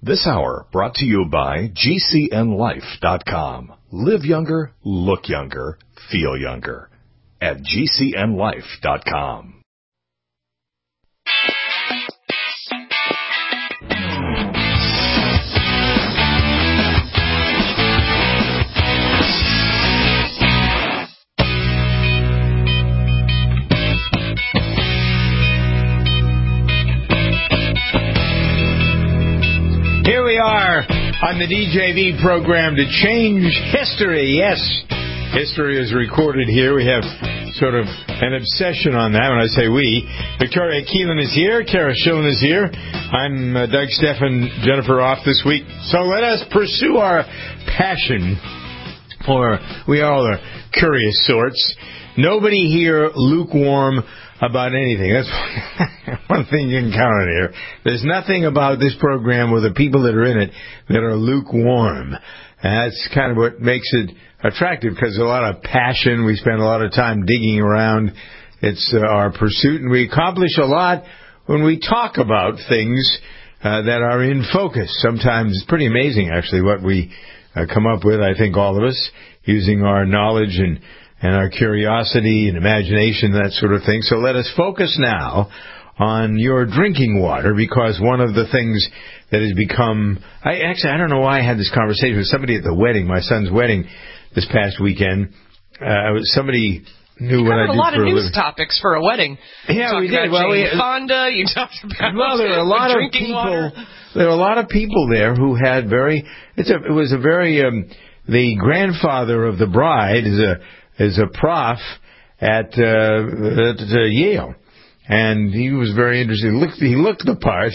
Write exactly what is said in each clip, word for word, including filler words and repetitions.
This hour brought to you by G C N life dot com. Live younger, look younger, feel younger at G C N life dot com. Here we are on the D J V program to change history. Yes, history is recorded here. We have sort of an obsession on that when I say we. Victoria Keelan is here. Kara Schillen is here. I'm uh, Doug Stephan, Jennifer off this week. So let us pursue our passion for, we all are curious sorts. Nobody here lukewarm about anything. That's one thing you can count on here. There's nothing about this program or the people that are in it that are lukewarm. And that's kind of what makes it attractive, because there's a lot of passion. We spend a lot of time digging around. It's uh, our pursuit, and we accomplish a lot when we talk about things uh, that are in focus. Sometimes it's pretty amazing, actually, what we uh, come up with, I think all of us, using our knowledge and and our curiosity and imagination, that sort of thing. So let us focus now on your drinking water, because one of the things that has become... I Actually, I don't know why I had this conversation with somebody at the wedding, my son's wedding this past weekend. Uh, somebody knew what I did for a living. a lot of news topics for a wedding. Yeah, we did. Well, we, Fonda, you talked about well, there were a lot of people. Water. There were a lot of people there who had very... It's a, it was a very... Um, the grandfather of the bride is a... is a prof at, uh, at uh, Yale. And he was very interested. He looked, he looked the part.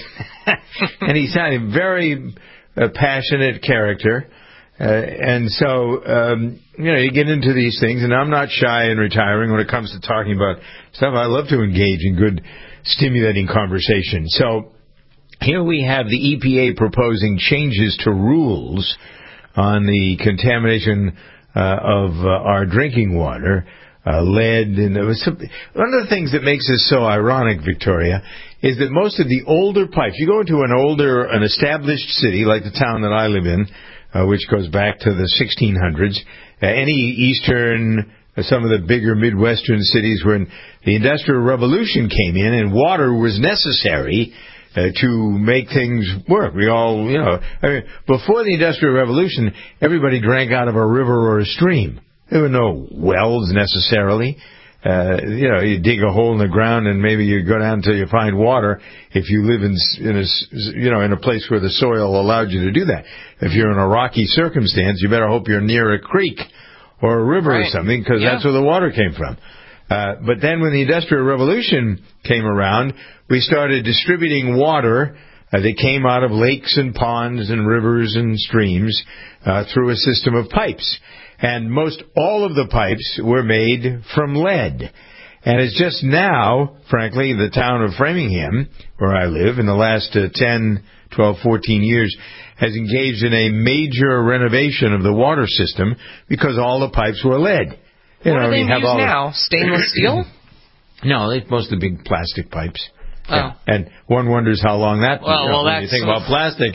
And he sounded very uh, passionate character. Uh, and so, um, you know, you get into these things. And I'm not shy in retiring when it comes to talking about stuff. I love to engage in good, stimulating conversation. So here we have the E P A proposing changes to rules on the contamination Uh, of uh, our drinking water, uh, lead, and it was some, one of the things that makes this so ironic, Victoria, is that most of the older pipes, you go into an older, an established city like the town that I live in, uh, which goes back to the sixteen hundreds, uh, any eastern, uh, some of the bigger Midwestern cities, when the Industrial Revolution came in and water was necessary Uh, to make things work. We all, you know, I mean, before the Industrial Revolution, everybody drank out of a river or a stream. There were no wells necessarily. Uh, you know, you dig a hole in the ground and maybe you go down until you find water. If you live in, in a, you know, in a place where the soil allowed you to do that. If you're in a rocky circumstance, you better hope you're near a creek or a river right. or something, because yeah. that's where the water came from. Uh, but then when the Industrial Revolution came around, we started distributing water uh, that came out of lakes and ponds and rivers and streams uh, through a system of pipes. And most all of the pipes were made from lead. And it's just now, frankly, the town of Framingham, where I live, in the last uh, ten, twelve, fourteen years, has engaged in a major renovation of the water system because all the pipes were lead. You what know, are they you have use all now? the... Stainless steel? No, it's mostly big plastic pipes. Oh. Yeah. And one wonders how long that... Well, you know, well when that's... you think about plastic.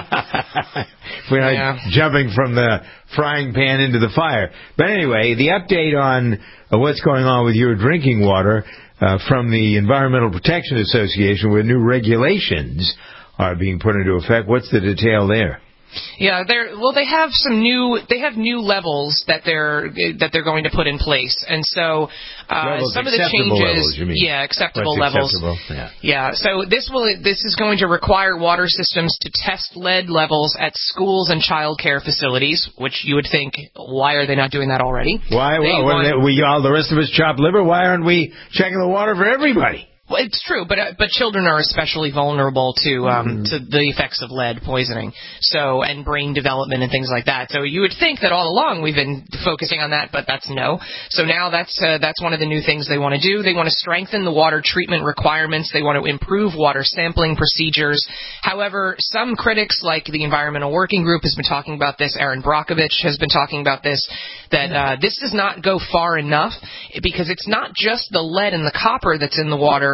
We're not yeah. jumping from the frying pan into the fire. But anyway, the update on uh, what's going on with your drinking water uh, from the Environmental Protection Association, where new regulations are being put into effect. What's the detail there? Yeah, they're well. They have some new. They have new levels that they're that they're going to put in place, and so uh, levels, some of the changes. Levels, you mean. Yeah, acceptable What's levels. Acceptable? Yeah. yeah. So this will. This is going to require water systems to test lead levels at schools and child care facilities, which you would think, why are they not doing that already? Why? They well, want, they, we all the rest of us chop liver. Why aren't we checking the water for everybody? Well, it's true, but uh, but children are especially vulnerable to um, mm-hmm. to the effects of lead poisoning, so and brain development and things like that. So you would think that all along we've been focusing on that, but that's no. So now that's uh, that's one of the new things they want to do. They want to strengthen the water treatment requirements. They want to improve water sampling procedures. However, some critics, like the Environmental Working Group, has been talking about this. Aaron Brockovich has been talking about this. That uh, this does not go far enough, because it's not just the lead and the copper that's in the water.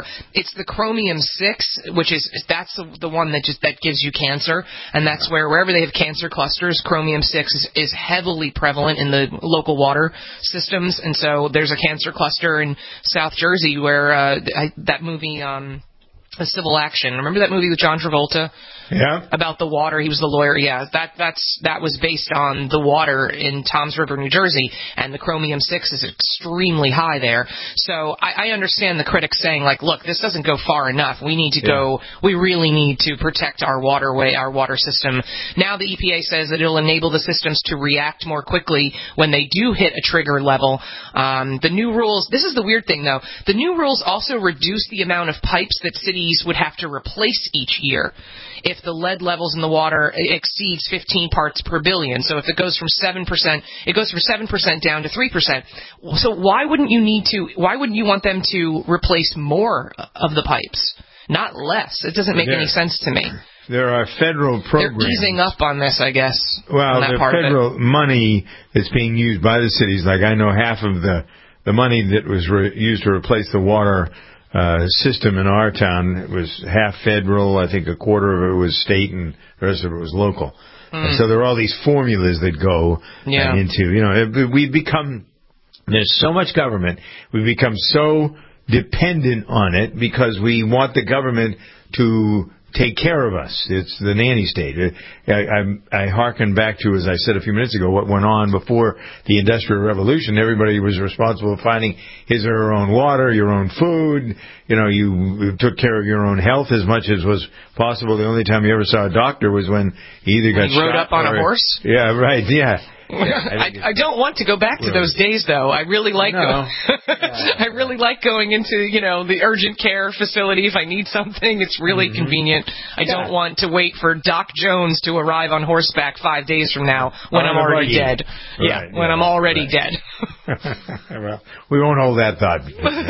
water. It's the chromium six, which is that's the, the one that just that gives you cancer, and that's where wherever they have cancer clusters, chromium six is, is heavily prevalent in the local water systems. And so there's a cancer cluster in South Jersey where uh, I, that movie, um, A Civil Action. Remember that movie with John Travolta? Yeah. About the water. He was the lawyer. Yeah, that that's that was based on the water in Toms River, New Jersey, and the chromium six is extremely high there. So I, I understand the critics saying, like, look, this doesn't go far enough. We need to yeah. go. We really need to protect our waterway, our water system. Now the E P A says that it'll enable the systems to react more quickly when they do hit a trigger level. Um, the new rules. This is the weird thing, though. The new rules also reduce the amount of pipes that cities would have to replace each year if the lead levels in the water exceeds fifteen parts per billion. So if it goes from seven percent, it goes from seven percent down to three percent. So why wouldn't you need to, why wouldn't you want them to replace more of the pipes, not less? It doesn't make there, any sense to me. There are federal programs. They're easing up on this, I guess. Well, the federal money that's being used by the cities, like I know half of the, the money that was re- used to replace the water Uh, system in our town. It was half federal. I think a quarter of it was state, and the rest of it was local. Mm. And so there are all these formulas that go yeah. into, you know, it, we've become, there's so much government, we've become so dependent on it because we want the government to take care of us. It's the nanny state. I, I, I hearken back to, as I said a few minutes ago, what went on before the Industrial Revolution. Everybody was responsible for finding his or her own water, your own food. You know, you took care of your own health as much as was possible. The only time you ever saw a doctor was when he either got he rode shot up on or, a horse? Yeah, right, yeah. Yeah, I, I, I don't want to go back to right. those days, though. I really like no. go- I really like going into, you know, the urgent care facility if I need something. It's really mm-hmm. convenient. I yeah. don't want to wait for Doc Jones to arrive on horseback five days from now when I'm already dead. Right. Yeah, when yeah, I'm already right. dead. Well, we won't hold that thought.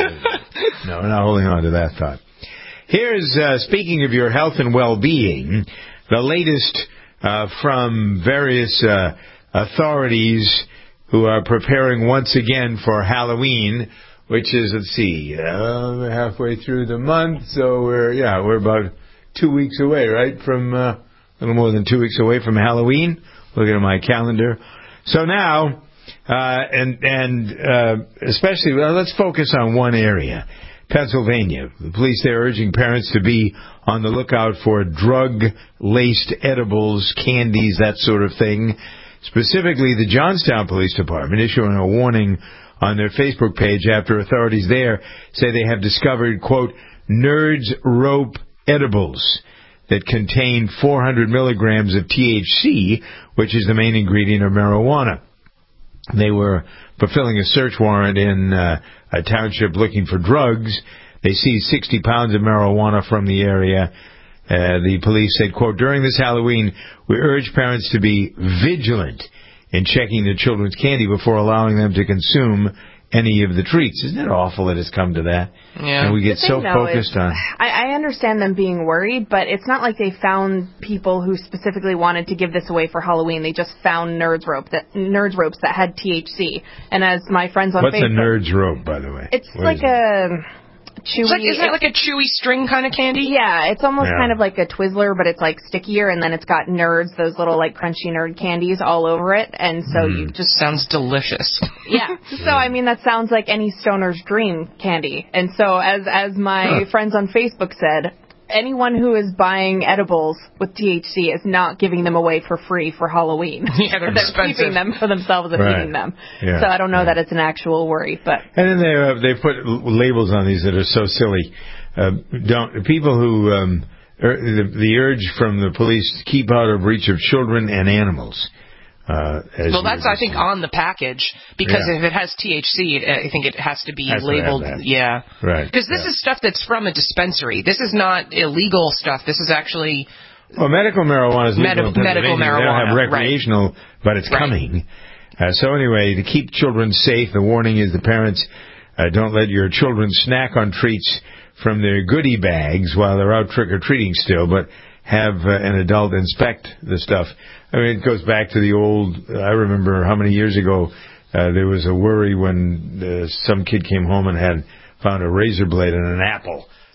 No, we're not holding on to that thought. Here's, uh, speaking of your health and well-being, the latest uh, from various uh, authorities who are preparing once again for Halloween, which is, let's see, uh, halfway through the month, so we're, yeah, we're about two weeks away, right, from, uh, a little more than two weeks away from Halloween. Looking at my calendar. So now, uh, and, and, uh, especially, well, let's focus on one area. Pennsylvania. The police there are urging parents to be on the lookout for drug-laced edibles, candies, that sort of thing. Specifically, the Johnstown Police Department issuing a warning on their Facebook page after authorities there say they have discovered, quote, Nerds Rope edibles that contain four hundred milligrams of T H C, which is the main ingredient of marijuana. They were fulfilling a search warrant in uh, a township looking for drugs. They seized sixty pounds of marijuana from the area. Uh, the police said, quote, during this Halloween, we urge parents to be vigilant in checking their children's candy before allowing them to consume any of the treats. Isn't it awful that it's come to that? Yeah. And we get so focused on... I, I understand them being worried, but it's not like they found people who specifically wanted to give this away for Halloween. They just found Nerds Rope that Nerds Ropes that had T H C. And as my friends on What's Facebook... What's a Nerds Rope, by the way? It's what like a... chewy. Like, isn't it like a chewy string kind of candy? Yeah, it's almost yeah. kind of like a Twizzler, but it's like stickier, and then it's got Nerds, those little like crunchy nerd candies all over it, and so mm. you just sounds delicious. Yeah. So I mean, that sounds like any stoner's dream candy, and so as as my friends on Facebook said, anyone who is buying edibles with T H C is not giving them away for free for Halloween. Yeah, they're, they're expensive. keeping them for themselves and right. eating them. Yeah. So I don't know yeah. that it's an actual worry, but and then they uh, they put labels on these that are so silly. Uh, don't people who um, er, the, the urge from the police to keep out of reach of children and animals. Uh, well, that's, I think, on the package, because yeah. if it has T H C, it, I think it has to be has labeled. To yeah. Right. Because this yeah. is stuff that's from a dispensary. This is not illegal stuff. This is actually... Well, medical marijuana is legal Medi- medical marijuana. They don't have recreational, right. but it's right. coming. Uh, so anyway, to keep children safe, the warning is the parents, uh, don't let your children snack on treats from their goodie bags while they're out trick-or-treating still, but have uh, an adult inspect the stuff. I mean, it goes back to the old, I remember how many years ago uh, there was a worry when uh, some kid came home and had found a razor blade and an apple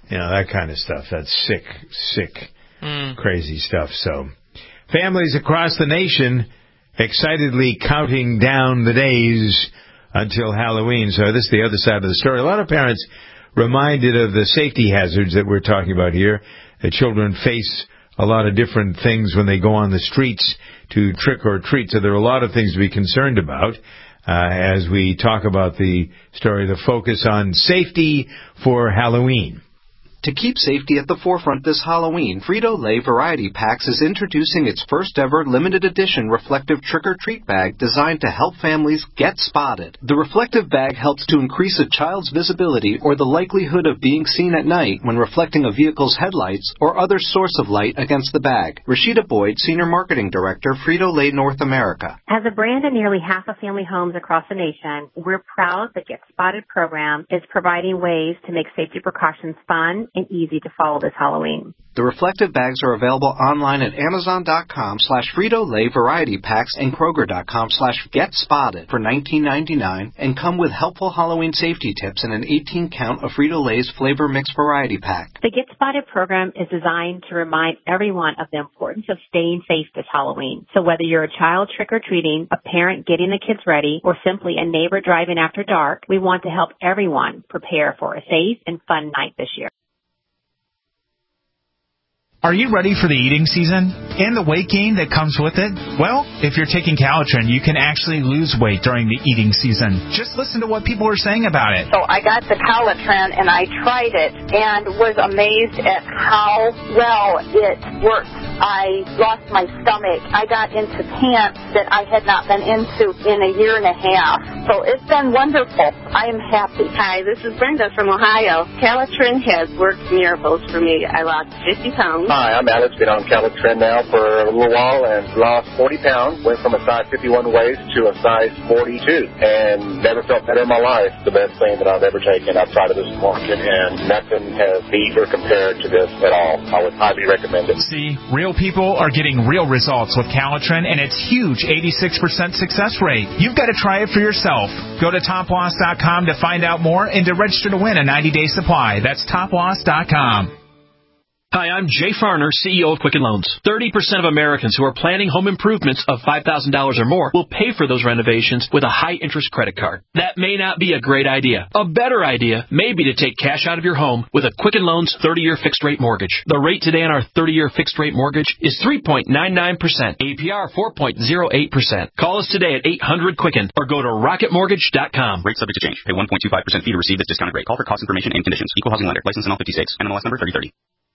You know, that kind of stuff. That's sick, sick, mm. crazy stuff. So, families across the nation excitedly counting down the days until Halloween. So this is the other side of the story. A lot of parents reminded of the safety hazards that we're talking about here. The children face a lot of different things when they go on the streets to trick or treat. So there are a lot of things to be concerned about. Uh, as we talk about the story, the focus on safety for Halloween. To keep safety at the forefront this Halloween, Frito-Lay Variety Packs is introducing its first-ever limited edition reflective trick-or-treat bag designed to help families get spotted. The reflective bag helps to increase a child's visibility or the likelihood of being seen at night when reflecting a vehicle's headlights or other source of light against the bag. Rashida Boyd, Senior Marketing Director, Frito-Lay North America. As a brand in nearly half of family homes across the nation, we're proud the Get Spotted program is providing ways to make safety precautions fun and easy to follow this Halloween. The reflective bags are available online at Amazon.com slash Frito-Lay Variety Packs and Kroger.com slash Get Spotted for nineteen ninety-nine and come with helpful Halloween safety tips and an eighteen count of Frito-Lay's Flavor Mix Variety Pack. The Get Spotted program is designed to remind everyone of the importance of staying safe this Halloween. So whether you're a child trick-or-treating, a parent getting the kids ready, or simply a neighbor driving after dark, we want to help everyone prepare for a safe and fun night this year. Are you ready for the eating season and the weight gain that comes with it? Well, if you're taking Calitrin, you can actually lose weight during the eating season. Just listen to what people are saying about it. So I got the Calitrin and I tried it and was amazed at how well it worked. I lost my stomach. I got into pants that I had not been into in a year and a half. So it's been wonderful. I am happy. Hi, this is Brenda from Ohio. Calitrin has worked miracles for me. I lost fifty pounds. Hi, I'm Alex. Been on Calitrin now for a little while and lost forty pounds. Went from a size fifty-one waist to a size forty-two and never felt better in my life. The best thing that I've ever taken outside of this market, and nothing has beat or compared to this at all. I would highly recommend it. See, real people are getting real results with Calitrin, and it's huge eighty-six percent success rate. You've got to try it for yourself. Go to top loss dot com to find out more and to register to win a ninety-day supply. That's top loss dot com. Hi, I'm Jay Farner, C E O of Quicken Loans. thirty percent of Americans who are planning home improvements of five thousand dollars or more will pay for those renovations with a high-interest credit card. That may not be a great idea. A better idea may be to take cash out of your home with a Quicken Loans thirty-year fixed-rate mortgage. The rate today on our thirty-year fixed-rate mortgage is three point nine nine percent, A P R four point zero eight percent. Call us today at eight hundred Quicken or go to rocket mortgage dot com. Rate subject to change. Pay one point two five percent fee to receive this discounted rate. Call for cost information and conditions. Equal housing lender. License in all fifty states. N M L S number thirty thirty.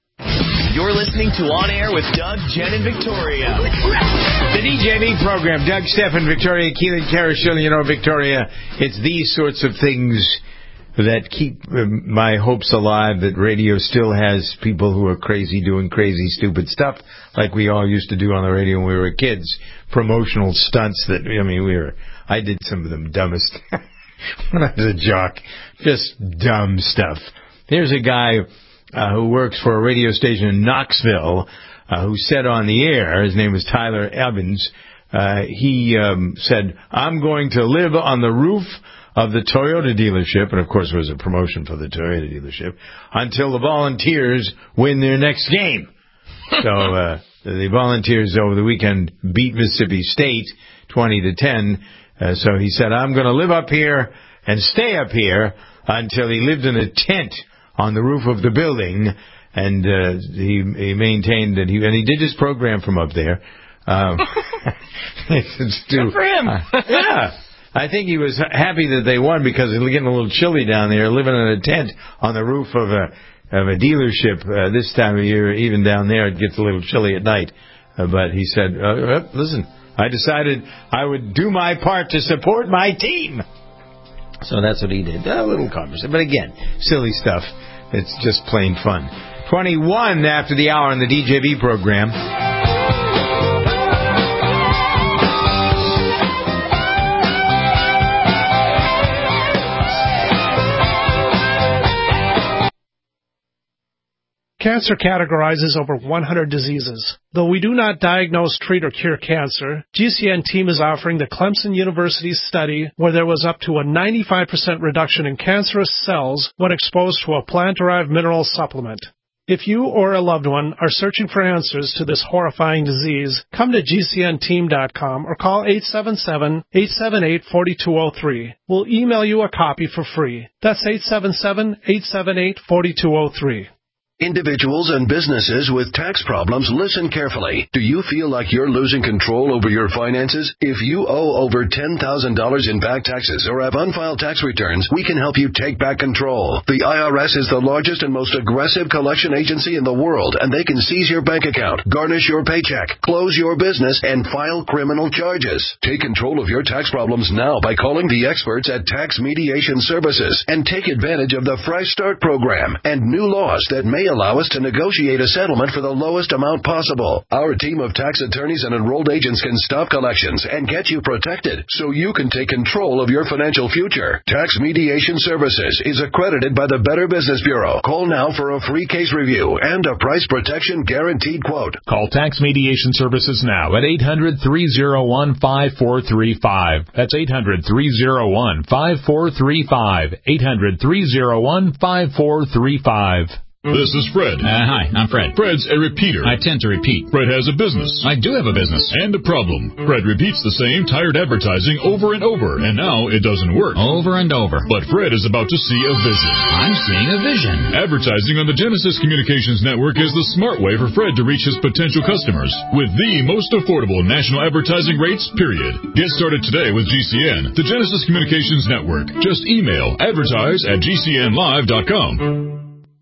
You're listening to On Air with Doug, Jen, and Victoria. The D J V program. Doug, Stephen, Victoria, Keelan, Carashil, you know, Victoria. It's these sorts of things that keep uh, my hopes alive that radio still has people who are crazy doing crazy, stupid stuff like we all used to do on the radio when we were kids. Promotional stunts that, I mean, we were, I did some of them dumbest when I was a jock. Just dumb stuff. Here's a guy Uh, who works for a radio station in Knoxville, uh, who said on the air, his name is Tyler Evans, uh, he um, said, I'm going to live on the roof of the Toyota dealership, and of course it was a promotion for the Toyota dealership, until the Volunteers win their next game. So uh, the Volunteers over the weekend beat Mississippi State twenty to ten, uh, so he said, I'm going to live up here and stay up here until he lived in a tent on the roof of the building, and uh, he, he maintained that he and he did his program from up there. Um, it's too, Good for him. uh, yeah, I think he was happy that they won because it was getting a little chilly down there, living in a tent on the roof of a of a dealership uh, this time of year. Even down there, it gets a little chilly at night. Uh, but he said, uh, uh, "Listen, I decided I would do my part to support my team." So that's what he did. A little conversation. But again, silly stuff. It's just plain fun. twenty-one after the hour on the D J V program. Cancer categorizes over one hundred diseases. Though we do not diagnose, treat, or cure cancer, G C N team is offering the Clemson University study where there was up to a ninety-five percent reduction in cancerous cells when exposed to a plant-derived mineral supplement. If you or a loved one are searching for answers to this horrifying disease, come to G C N team dot com or call eight seven seven, eight seven eight, four two zero three. We'll email you a copy for free. That's eight seven seven, eight seven eight, four two zero three. Individuals and businesses with tax problems, listen carefully. Do you feel like you're losing control over your finances? If you owe over ten thousand dollars in back taxes or have unfiled tax returns, we can help you take back control. The I R S is the largest and most aggressive collection agency in the world, and they can seize your bank account, garnish your paycheck, close your business, and file criminal charges. Take control of your tax problems now by calling the experts at Tax Mediation Services and take advantage of the Fresh Start program and new laws that may allow us to negotiate a settlement for the lowest amount possible. Our team of tax attorneys and enrolled agents can stop collections and get you protected so you can take control of your financial future. Tax Mediation Services is accredited by the Better Business Bureau. Call now for a free case review and a price protection guaranteed quote. Call Tax Mediation Services now at eight hundred, three oh one, five four three five. That's eight hundred, three oh one, five four three five. eight hundred, three oh one, five four three five. This is Fred. Uh, hi, I'm Fred. Fred's a repeater. I tend to repeat. Fred has a business. I do have a business. And a problem. Fred repeats the same tired advertising over and over, and now it doesn't work. Over and over. But Fred is about to see a vision. I'm seeing a vision. Advertising on the Genesis Communications Network is the smart way for Fred to reach his potential customers with the most affordable national advertising rates, period. Get started today with G C N, the Genesis Communications Network. Just email advertise at G C N live dot com.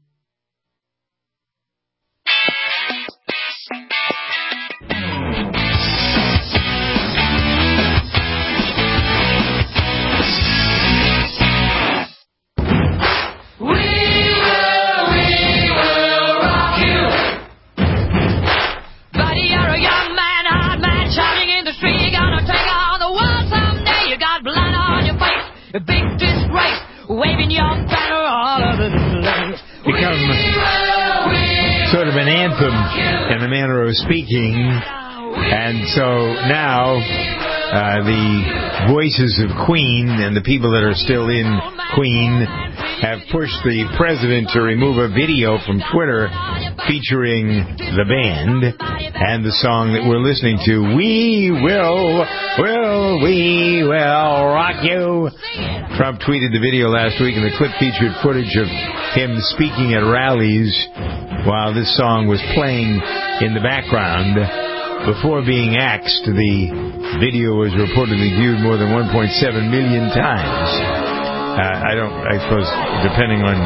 Sort of an anthem in the manner of speaking, and so now uh, the voices of Queen and the people that are still in Queen have pushed the president to remove a video from Twitter featuring the band and the song that we're listening to, We Will, Will, We Will Rock You. Trump tweeted the video last week, and the clip featured footage of him speaking at rallies while this song was playing in the background. Before being axed, the video was reportedly viewed more than one point seven million times. Uh, I don't, I suppose, depending on...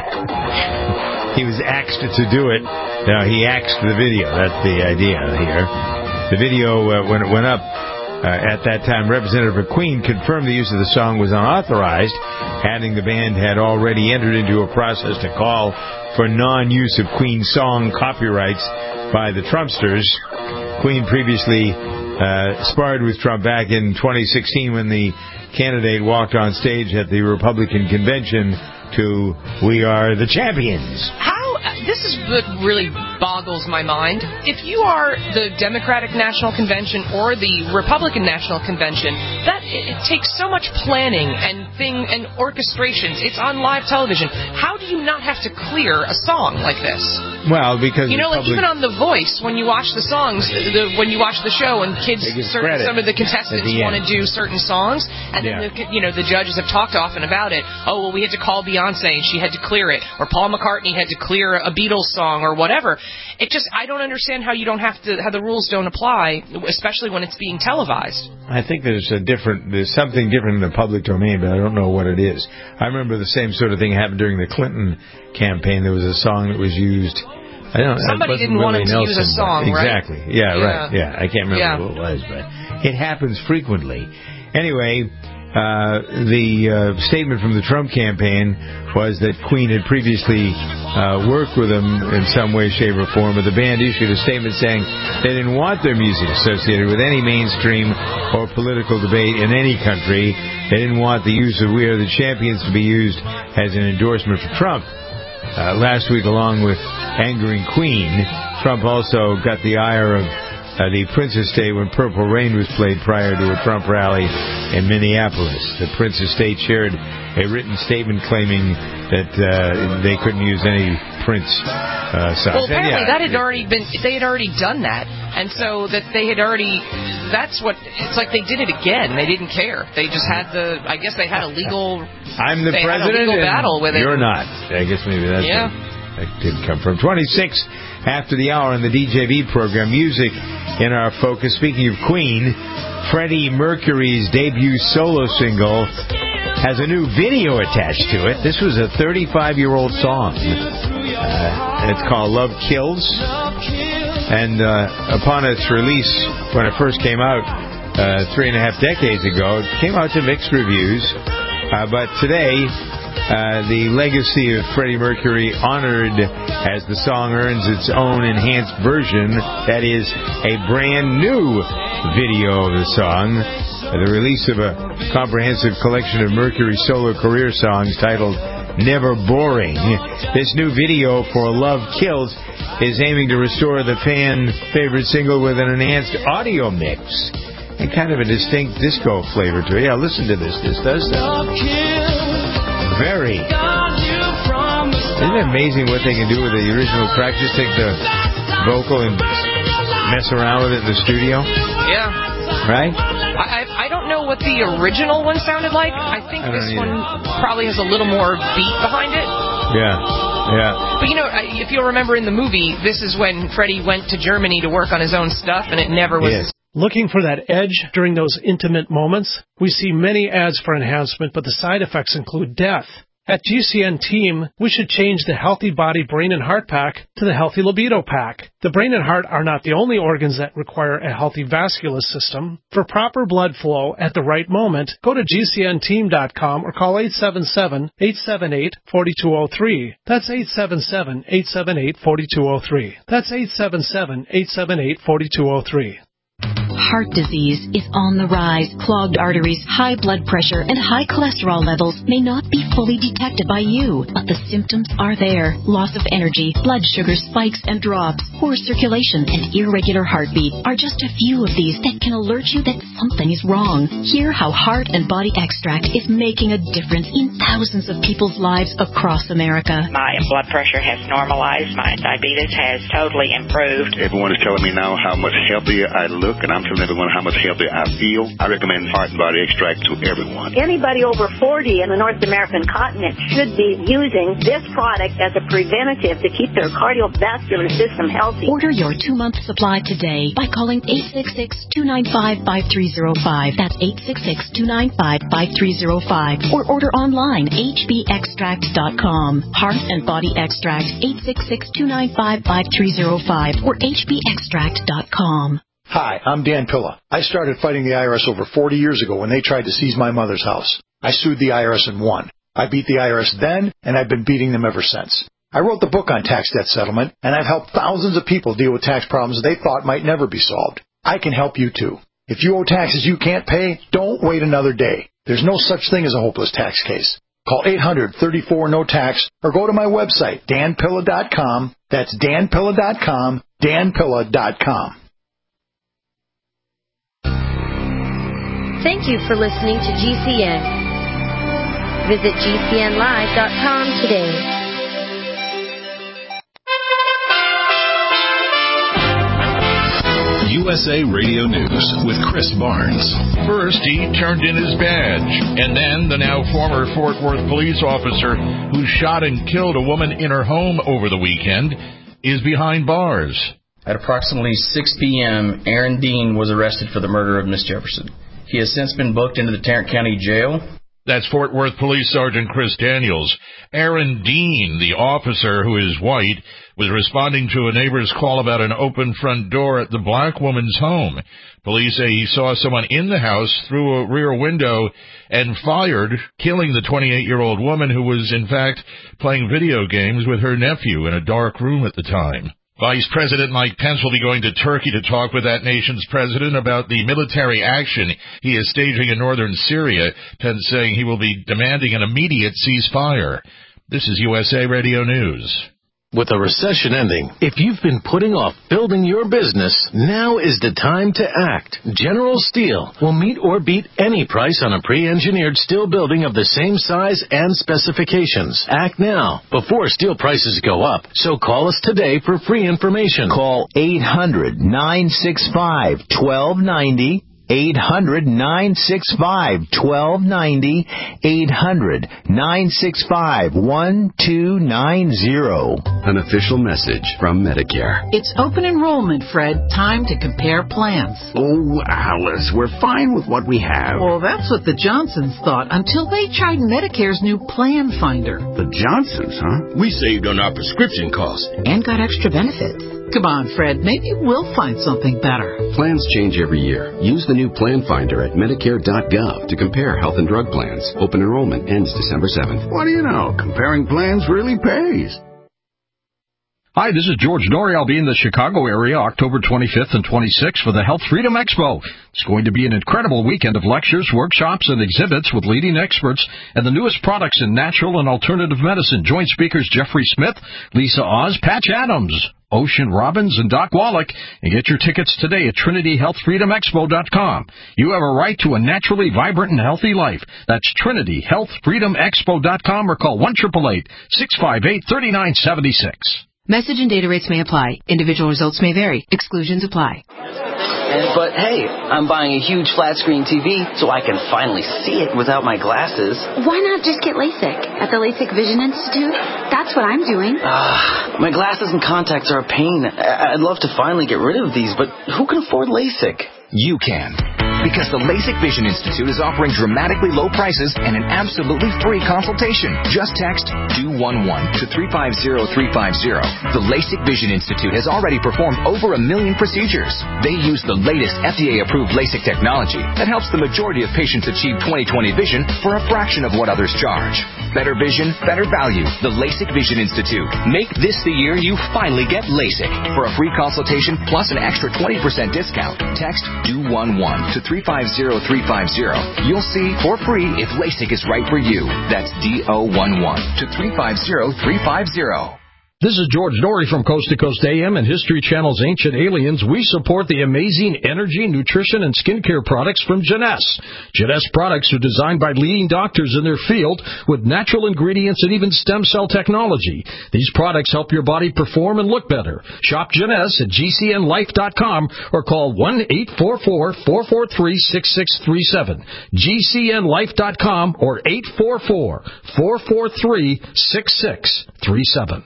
he was axed to do it. No, he axed the video. That's the idea here. The video, uh, when it went up, Uh, at that time, Representative for Queen confirmed the use of the song was unauthorized, adding the band had already entered into a process to call for non-use of Queen song copyrights by the Trumpsters. Queen previously uh, sparred with Trump back in twenty sixteen when the candidate walked on stage at the Republican convention to We Are the Champions. How? This is what really boggles my mind. If you are the Democratic National Convention or the Republican National Convention, that it, it takes so much planning and thing and orchestrations. It's on live television. How do you not have to clear a song like this? Well, because you know, like public... even on The Voice, when you watch the songs, the, when you watch the show, and kids, certain, some of the contestants the want to do certain songs, and then yeah. the, you know the judges have talked often about it. Oh, well, we had to call Beyonce and she had to clear it, or Paul McCartney had to clear a Beatles song or whatever. It just, I don't understand how you don't have to, how the rules don't apply, especially when it's being televised. I think there's a different, there's something different in the public domain, but I don't know what it is. I remember the same sort of thing happened during the Clinton campaign. There was a song that was used. I don't. Somebody didn't want him to Nelson, use a song, exactly. right? Exactly. Yeah, yeah, right. Yeah, I can't remember yeah. who it was, but it happens frequently. Anyway. Uh, the uh, statement from the Trump campaign was that Queen had previously uh, worked with him in some way, shape, or form, but the band issued a statement saying they didn't want their music associated with any mainstream or political debate in any country. They didn't want the use of We Are the Champions to be used as an endorsement for Trump. uh, last week, along with angering Queen. Trump also got the ire of uh, the Prince Estate when Purple Rain was played prior to a Trump rally in Minneapolis. The Prince Estate shared a written statement claiming that uh, they couldn't use any Prince uh, songs. Well, apparently yeah, that had already been, they had already done that. And so that they had already, that's what, it's like they did it again. They didn't care. They just had the, I guess they had a legal, I'm the they president had a legal battle with it. You're not. I guess maybe that's yeah. where that did come from. twenty-six after the hour on the D J V program. Music in our focus. Speaking of Queen, Freddie Mercury's debut solo single has a new video attached to it. This was a thirty-five-year-old song. Uh, and it's called Love Kills. And uh, upon its release, when it first came out uh, three and a half decades ago, it came out to mixed reviews. Uh, but today, uh, the legacy of Freddie Mercury honored as the song earns its own enhanced version. That is a brand new video of the song. Uh, the release of a comprehensive collection of Mercury's solo career songs titled Never Boring. This new video for Love Kills is aiming to restore the fan favorite single with an enhanced audio mix and kind of a distinct disco flavor to it. Yeah, listen to this. This does sound very. Isn't it amazing what they can do with the original track? Just take the vocal and mess around with it in the studio. Yeah. Right? I, I don't know what the original one sounded like. I think I this one probably has a little more beat behind it. Yeah, yeah. But, you know, if you'll remember in the movie, this is when Freddie went to Germany to work on his own stuff, and it never was... Yes. Looking for that edge during those intimate moments? We see many ads for enhancement, but the side effects include death. At G C N Team, we should change the Healthy Body Brain and Heart Pack to the Healthy Libido Pack. The brain and heart are not the only organs that require a healthy vascular system. For proper blood flow at the right moment, go to G C N team dot com or call eight seven seven, eight seven eight, four two zero three. That's eight seven seven, eight seven eight, four two zero three. That's eight seven seven, eight seven eight, four two zero three. Heart disease is on the rise. Clogged arteries, high blood pressure, and high cholesterol levels may not be fully detected by you, but the symptoms are there. Loss of energy, blood sugar spikes and drops, poor circulation, and irregular heartbeat are just a few of these that can alert you that something is wrong. Hear how Heart and Body Extract is making a difference in thousands of people's lives across America. My blood pressure has normalized. My diabetes has totally improved. Everyone is telling me now how much healthier I look, and I'm telling everyone how much healthier I feel. I recommend Heart and Body Extract to everyone. Anybody over forty in the North American continent should be using this product as a preventative to keep their cardiovascular system healthy. Order your two-month supply today by calling eight six six, two nine five, five three zero five. That's eight six six, two nine five, five three zero five. Or order online, h b extract dot com. Heart and Body Extract, eight six six, two nine five, five three zero five or h b extract dot com. Hi, I'm Dan Pilla. I started fighting the I R S over forty years ago when they tried to seize my mother's house. I sued the I R S and won. I beat the I R S then, and I've been beating them ever since. I wrote the book on tax debt settlement, and I've helped thousands of people deal with tax problems they thought might never be solved. I can help you too. If you owe taxes you can't pay, don't wait another day. There's no such thing as a hopeless tax case. Call eight hundred, thirty-four, no tax or go to my website, dan pilla dot com. That's dan pilla dot com, dan pilla dot com. Thank you for listening to G C N. Visit G C N live dot com today. U S A Radio News with Chris Barnes. First, he turned in his badge, and then the now former Fort Worth police officer who shot and killed a woman in her home over the weekend is behind bars. At approximately six p.m., Aaron Dean was arrested for the murder of Miss Jefferson. He has since been booked into the Tarrant County Jail. That's Fort Worth Police Sergeant Chris Daniels. Aaron Dean, the officer who is white, was responding to a neighbor's call about an open front door at the black woman's home. Police say he saw someone in the house through a rear window and fired, killing the twenty-eight-year-old woman who was, in fact, playing video games with her nephew in a dark room at the time. Vice President Mike Pence will be going to Turkey to talk with that nation's president about the military action he is staging in northern Syria, Pence saying he will be demanding an immediate ceasefire. This is U S A Radio News. With a recession ending, if you've been putting off building your business, now is the time to act. General Steel will meet or beat any price on a pre-engineered steel building of the same size and specifications. Act now, before steel prices go up. So call us today for free information. Call eight hundred, nine six five, one two nine zero. eight hundred, nine six five, one two nine zero. eight hundred, nine six five, one two nine zero. An official message from Medicare. It's open enrollment, Fred. Time to compare plans. Oh, Alice, we're fine with what we have. Well, that's what the Johnsons thought until they tried Medicare's new Plan Finder. The Johnsons, huh? We saved on our prescription costs. And got extra benefits. Come on, Fred. Maybe we'll find something better. Plans change every year. Use the new Plan Finder at Medicare dot gov to compare health and drug plans. Open enrollment ends December seventh. What do you know? Comparing plans really pays. Hi, this is George Norrie. I'll be in the Chicago area October twenty-fifth and twenty-sixth for the Health Freedom Expo. It's going to be an incredible weekend of lectures, workshops, and exhibits with leading experts and the newest products in natural and alternative medicine. Join speakers Jeffrey Smith, Lisa Oz, Patch Adams, Ocean Robbins, and Doc Wallach, and get your tickets today at Trinity Health Freedom Expo dot com. You have a right to a naturally vibrant and healthy life. That's Trinity Health Freedom Expo dot com or call one eight eight eight, six five eight, three nine seven six. Message and data rates may apply. Individual results may vary. Exclusions apply. But hey, I'm buying a huge flat screen T V so I can finally see it without my glasses. Why not just get LASIK at the LASIK Vision Institute? That's what I'm doing. Uh, my glasses and contacts are a pain. I'd love to finally get rid of these, but who can afford LASIK? You can. Because the LASIK Vision Institute is offering dramatically low prices and an absolutely free consultation. Just text two one one to three five zero three five zero. The LASIK Vision Institute has already performed over a million procedures. They use the latest F D A-approved LASIK technology that helps the majority of patients achieve twenty twenty vision for a fraction of what others charge. Better vision, better value. The LASIK Vision Institute. Make this the year you finally get LASIK. For a free consultation plus an extra twenty percent discount, text two one one to three five zero three five zero. You'll see for free if LASIK is right for you. That's D O one one to three five zero three five zero. This is George Norrie from Coast to Coast A M and History Channel's Ancient Aliens. We support the amazing energy, nutrition, and skincare products from Jeunesse. Jeunesse products are designed by leading doctors in their field with natural ingredients and even stem cell technology. These products help your body perform and look better. Shop Jeunesse at G C N life dot com or call one eight four four, four four three, six six three seven. G C N life dot com or eight four four, four four three, six six three seven.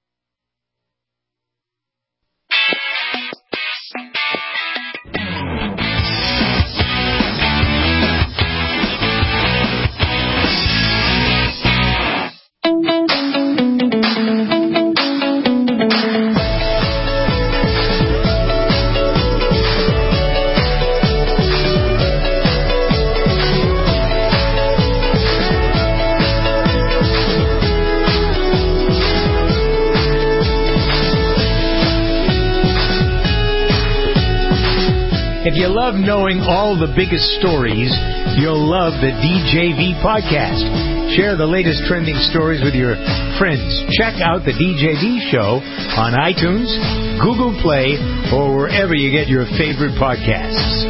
If you love knowing all the biggest stories, you'll love the D J V podcast. Share the latest trending stories with your friends. Check out the D J V show on iTunes, Google Play, or wherever you get your favorite podcasts.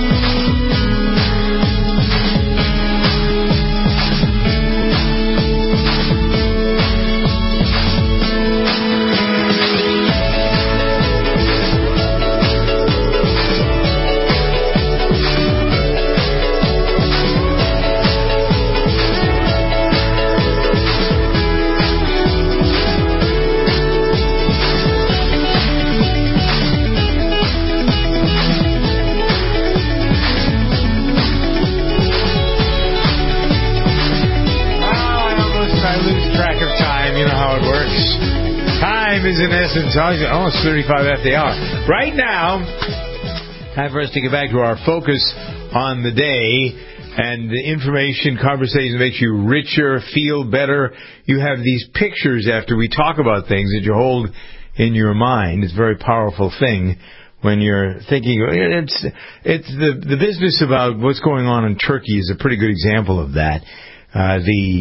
Is in essence almost thirty-five at the hour. Right now, time for us to get back to our focus on the day, and the information, conversation makes you richer, feel better. You have these pictures after we talk about things that you hold in your mind. It's a very powerful thing when you're thinking. It's it's the the business about what's going on in Turkey is a pretty good example of that. Uh, the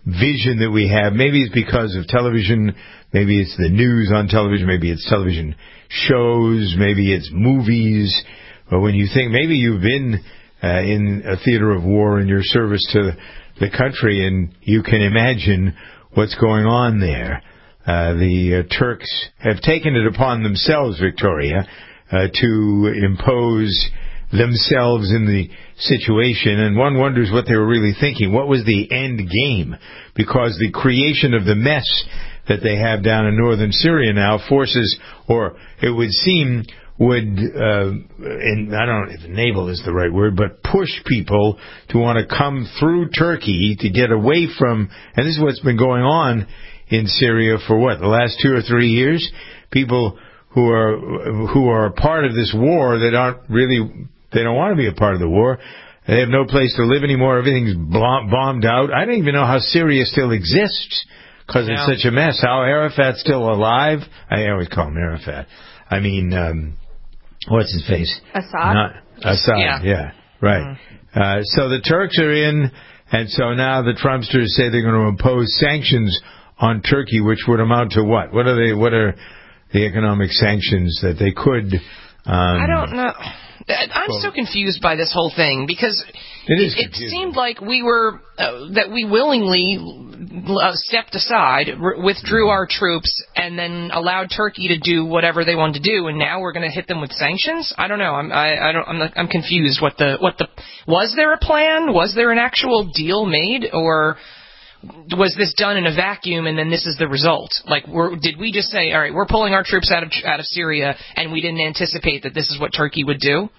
vision that we have. Maybe it's because of television. Maybe it's the news on television. Maybe it's television shows. Maybe it's movies. But when you think, maybe you've been uh, in a theater of war in your service to the country, and you can imagine what's going on there. Uh, the uh, Turks have taken it upon themselves, Victoria, uh, to impose themselves in the situation, and one wonders what they were really thinking. What was the end game? Because the creation of the mess that they have down in northern Syria now forces, or it would seem, would, uh, and I don't know if enable is the right word, but push people to want to come through Turkey to get away from, and this is what's been going on in Syria for what, the last two or three years? People who are who are a part of this war that aren't really, they don't want to be a part of the war. They have no place to live anymore. Everything's bombed out. I don't even know how Syria still exists because it's such a mess. How Arafat's still alive. I always call him Arafat. I mean, um, what's his face? Assad. Not, Assad, yeah, yeah right. Mm. Uh, so the Turks are in, and so now the Trumpsters say they're going to impose sanctions on Turkey, which would amount to what? What are they? What are the economic sanctions that they could? Um, I don't know. I'm well, so confused by this whole thing because it, is it, it seemed like we were uh, that we willingly uh, stepped aside, r- withdrew our troops, and then allowed Turkey to do whatever they wanted to do, and now we're going to hit them with sanctions. I don't know. I'm I, I don't I'm, I'm confused. What the what the was there a plan? Was there an actual deal made, or was this done in a vacuum and then this is the result? Like, we're, did we just say, all right, we're pulling our troops out of out of Syria, and we didn't anticipate that this is what Turkey would do?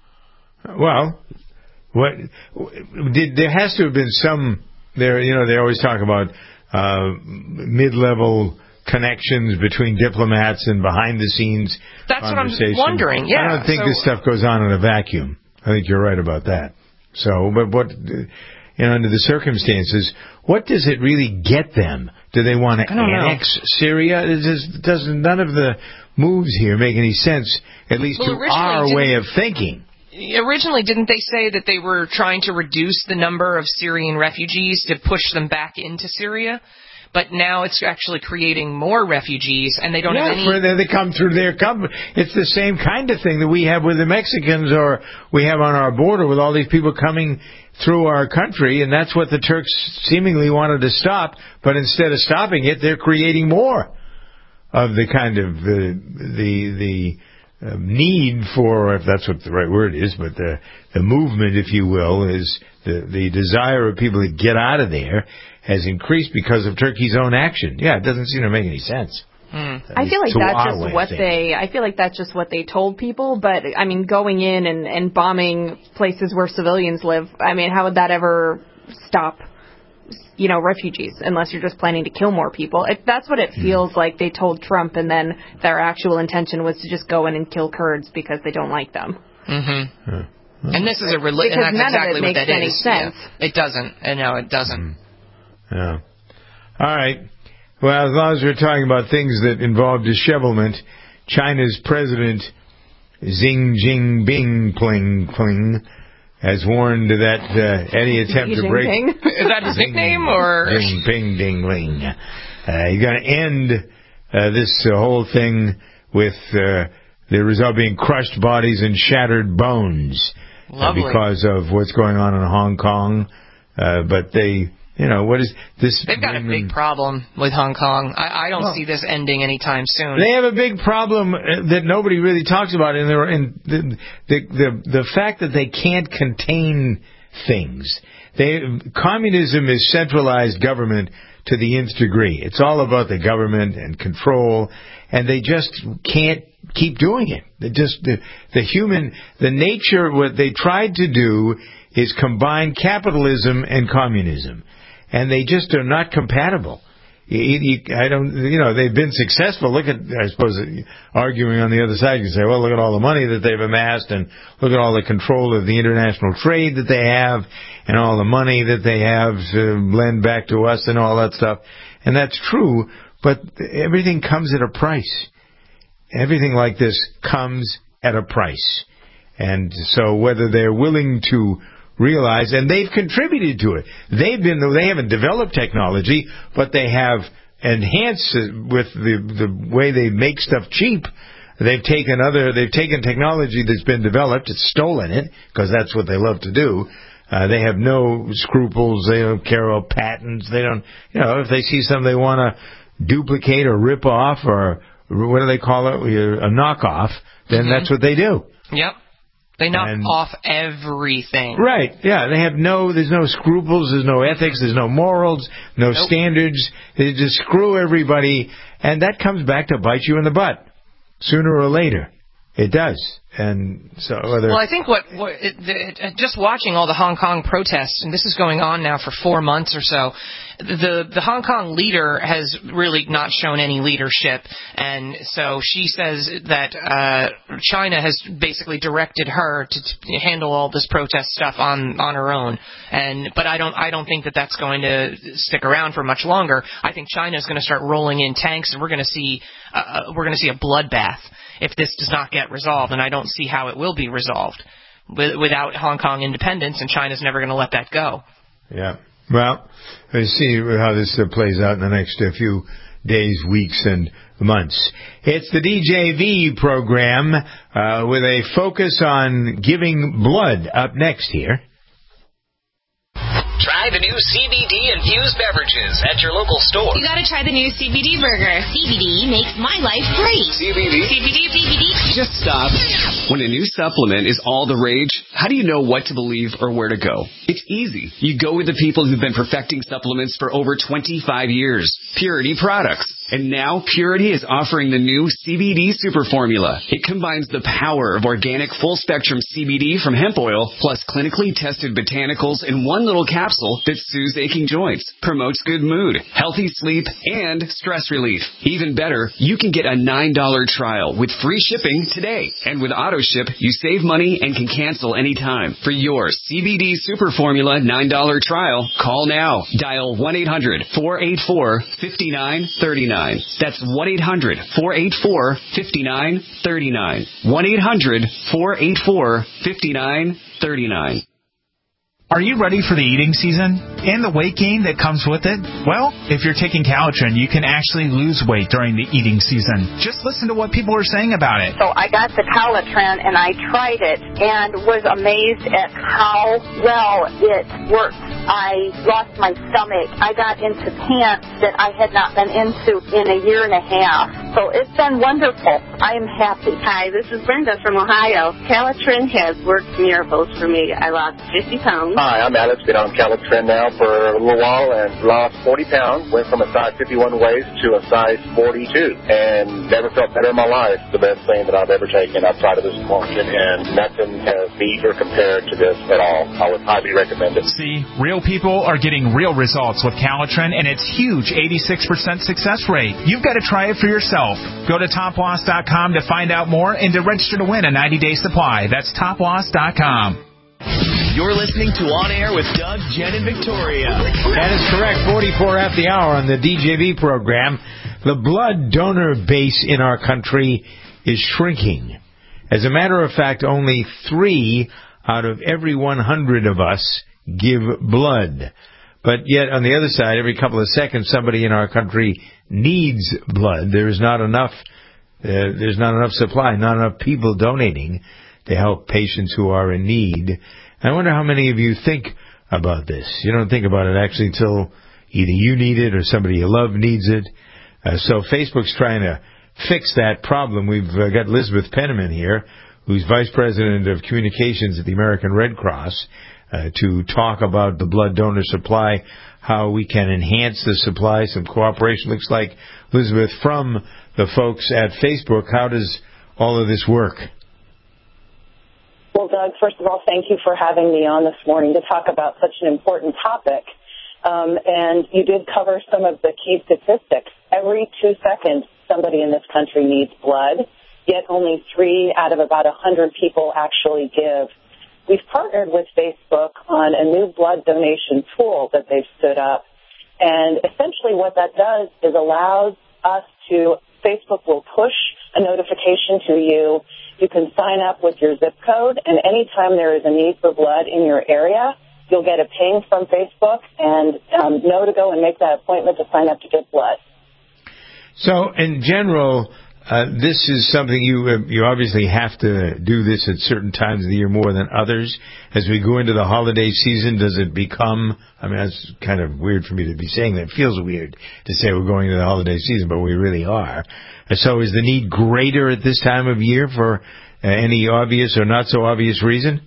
Well, what did there has to have been some there? You know, they always talk about uh, mid-level connections between diplomats and behind-the-scenes That's what I'm wondering. Yeah, I don't think so, this stuff goes on in a vacuum. I think you're right about that. So, but what? You know, under the circumstances, what does it really get them? Do they want to annex know. Syria? It just doesn't. None of the moves here make any sense, at least well, to our way of thinking. Originally, didn't they say that they were trying to reduce the number of Syrian refugees to push them back into Syria? But now it's actually creating more refugees, and they don't yeah, have any... Yeah, they come through their company. It's the same kind of thing that we have with the Mexicans, or we have on our border with all these people coming through our country, and that's what the Turks seemingly wanted to stop. But instead of stopping it, they're creating more of the kind of uh, the the uh, need for, if that's what the right word is, but the the movement, if you will, is the the desire of people to get out of there has increased because of Turkey's own action. Yeah, it doesn't seem to make any sense. Mm. I feel like that's just what they. I feel like that's just what they told people. But I mean, going in and, and bombing places where civilians live. I mean, how would that ever stop, you know, refugees? Unless you're just planning to kill more people. If that's what it feels mm. like they told Trump, and then their actual intention was to just go in and kill Kurds because they don't like them. Mm-hmm. Huh. And this is a religion. Because and that's none exactly of it what makes that any is. sense. Yeah. It doesn't. And no, it doesn't. Mm. Yeah. All right. Well, as long as we're talking about things that involve dishevelment, China's President Xi Jinping Pling Pling has warned that uh, any attempt to break... Is that his nickname, or...? Jinping Ding Ling. Uh, he's going to end uh, this uh, whole thing with uh, the result being crushed bodies and shattered bones uh, because of what's going on in Hong Kong. Uh, but they... You know, what is this? They've got a big problem with Hong Kong. I, I don't well, see this ending anytime soon. They have a big problem that nobody really talks about, and they're in the, the the the fact that they can't contain things. They communism is centralized government to the nth degree. It's all about the government and control, and they just can't keep doing it. They just the the human the nature what they tried to do is combine capitalism and communism. And they just are not compatible. You, you, I don't, you know, they've been successful. Look at, I suppose, arguing on the other side, you can say, well, look at all the money that they've amassed, and look at all the control of the international trade that they have, and all the money that they have to lend back to us, and all that stuff. And that's true, but everything comes at a price. Everything like this comes at a price. And so whether they're willing to realize, and they've contributed to it. They've been, they haven't developed technology, but they have enhanced it with the the way they make stuff cheap. They've taken other, they've taken technology that's been developed, it's stolen it, because that's what they love to do. Uh, they have no scruples. They don't care about patents. They don't, you know, if they see something they want to duplicate or rip off or what do they call it, a knockoff, then mm-hmm. that's what they do. Yep. They knock and, off everything. Right, yeah. They have no, there's no scruples, there's no ethics, there's no morals, no nope. standards. They just screw everybody, and that comes back to bite you in the butt sooner or later. It does. And so whether well, I think what, what it, it, just watching all the Hong Kong protests, and this is going on now for four months or so, the the Hong Kong leader has really not shown any leadership, and so she says that uh, China has basically directed her to, to handle all this protest stuff on, on her own. And but I don't I don't think that that's going to stick around for much longer. I think China is going to start rolling in tanks, and we're going to see uh, we're going to see a bloodbath if this does not get resolved, and I don't see how it will be resolved without Hong Kong independence, and China's never going to let that go. Yeah. Well, let's see how this uh, plays out in the next uh, few days, weeks, and months. It's the D J V program uh, with a focus on giving blood up next here. Try the new C B D-infused beverages at your local store. You gotta try the new C B D burger. C B D makes my life great. C B D? C B D, C B D. Just stop. When a new supplement is all the rage, how do you know what to believe or where to go? It's easy. You go with the people who've been perfecting supplements for over twenty-five years. Purity Products. And now Purity is offering the new C B D Super Formula. It combines the power of organic full-spectrum C B D from hemp oil plus clinically tested botanicals in one little capsule that soothes aching joints, promotes good mood, healthy sleep, and stress relief. Even better, you can get a nine dollar trial with free shipping today. And with AutoShip, you save money and can cancel anytime. For your C B D Super Formula nine dollar trial, call now. Dial one eight hundred four eight four five nine three nine. That's one eight hundred four eight four five nine three nine. one eight hundred four eight four five nine three nine. Are you ready for the eating season and the weight gain that comes with it? Well, if you're taking Calitrin, you can actually lose weight during the eating season. Just listen to what people are saying about it. So I got the Calitrin and I tried it and was amazed at how well it worked. I lost my stomach. I got into pants that I had not been into in a year and a half. So it's been wonderful. I am happy. Hi, this is Brenda from Ohio. Calitrin has worked miracles for me. I lost fifty pounds. Hi, I'm Alex. Been on Calitrin now for a little while and lost forty pounds. Went from a size fifty-one waist to a size forty-two and never felt better in my life. The best thing that I've ever taken outside of this promotion, and nothing has beat or compared to this at all. I would highly recommend it. See, real people are getting real results with Calitrin, and its huge eighty-six percent success rate. You've got to try it for yourself. Go to top loss dot com to find out more and to register to win a ninety day supply. That's top loss dot com. You're listening to On Air with Doug, Jen, and Victoria. That is correct. forty-four after the hour on the D J V program. The blood donor base in our country is shrinking. As a matter of fact, only three out of every one hundred of us give blood. But yet, on the other side, every couple of seconds, somebody in our country needs blood. There is not enough. Uh, there's not enough supply, not enough people donating to help patients who are in need. I wonder how many of you think about this. You don't think about it actually until either you need it or somebody you love needs it. Uh, so Facebook's trying to fix that problem. We've uh, got Elizabeth Penniman here, who's Vice President of Communications at the American Red Cross, uh, to talk about the blood donor supply, how we can enhance the supply, some cooperation. Looks like, Elizabeth, from the folks at Facebook, how does all of this work? Well, Doug, first of all, thank you for having me on this morning to talk about such an important topic. Um, and you did cover some of the key statistics. Every two seconds, somebody in this country needs blood, yet only three out of about one hundred people actually give. We've partnered with Facebook on a new blood donation tool that they've stood up. And essentially what that does is allows us to, Facebook will push a notification to you You can sign up with your zip code, and anytime there is a need for blood in your area, you'll get a ping from Facebook and um, know to go and make that appointment to sign up to get blood. So, in general, uh, this is something you uh, you obviously have to do this at certain times of the year more than others. As we go into the holiday season, does it become, I mean, that's kind of weird for me to be saying that. It feels weird to say we're going into the holiday season, but we really are. So is the need greater at this time of year for uh, any obvious or not so obvious reason?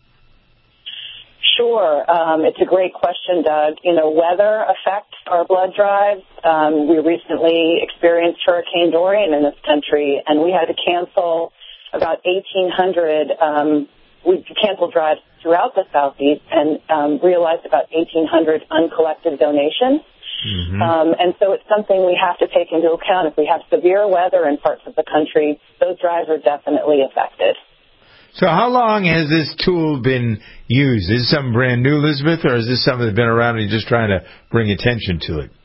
Sure. Um, it's a great question, Doug. You know, weather affects our blood drives. Um, we recently experienced Hurricane Dorian in this country, and we had to cancel about eighteen hundred, um, we canceled drives throughout the Southeast and um, realized about eighteen hundred uncollected donations. Mm-hmm. Um, and so it's something we have to take into account. If we have severe weather in parts of the country, those drives are definitely affected. So how long has this tool been used? Is this something brand new, Elizabeth, or is this something that's been around and you're just trying to bring attention to it?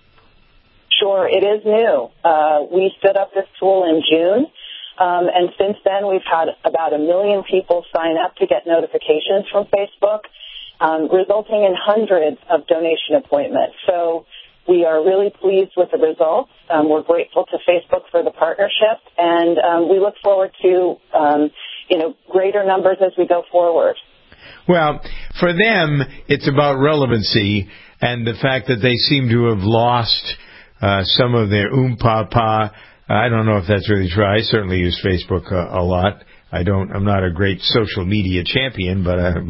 Sure, it is new. Uh, we stood up this tool in June, um, and since then we've had about a million people sign up to get notifications from Facebook, um, resulting in hundreds of donation appointments. So we are really pleased with the results. Um, we're grateful to Facebook for the partnership, and um, we look forward to um, you know, greater numbers as we go forward. Well, for them, it's about relevancy and the fact that they seem to have lost uh, some of their oompah-pah. I don't know if that's really true. I certainly use Facebook uh, a lot. I don't. I'm not a great social media champion, but uh,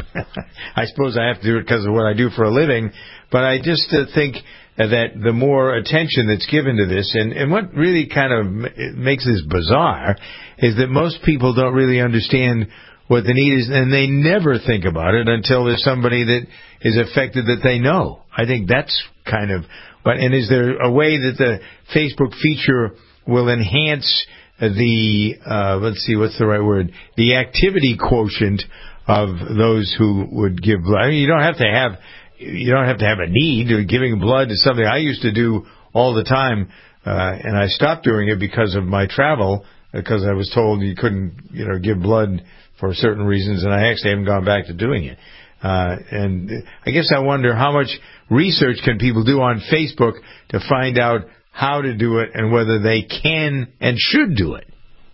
I suppose I have to do it because of what I do for a living. But I just uh, think that the more attention that's given to this, and, and what really kind of makes this bizarre is that most people don't really understand what the need is, and they never think about it until there's somebody that is affected that they know. I think that's kind of what, and is there a way that the Facebook feature will enhance the, uh, let's see, what's the right word, the activity quotient of those who would give blood? I mean, you don't have to have You don't have to have a need. Giving blood is something I used to do all the time, uh, and I stopped doing it because of my travel, because I was told you couldn't, you know, give blood for certain reasons, and I actually haven't gone back to doing it. Uh, and I guess I wonder how much research can people do on Facebook to find out how to do it and whether they can and should do it.